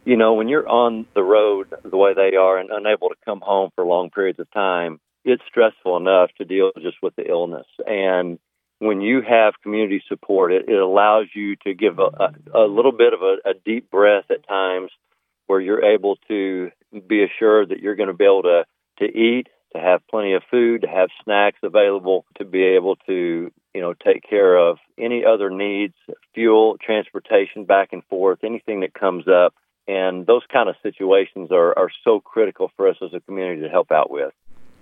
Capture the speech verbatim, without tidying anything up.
You know, when you're on the road the way they are and unable to come home for long periods of time, it's stressful enough to deal just with the illness. And when you have community support, it, it allows you to give a, a, a little bit of a, a deep breath at times where you're able to be assured that you're going to be able to, to eat, to have plenty of food, to have snacks available, to be able to, you know, take care of any other needs, fuel, transportation back and forth, anything that comes up. And those kind of situations are, are so critical for us as a community to help out with.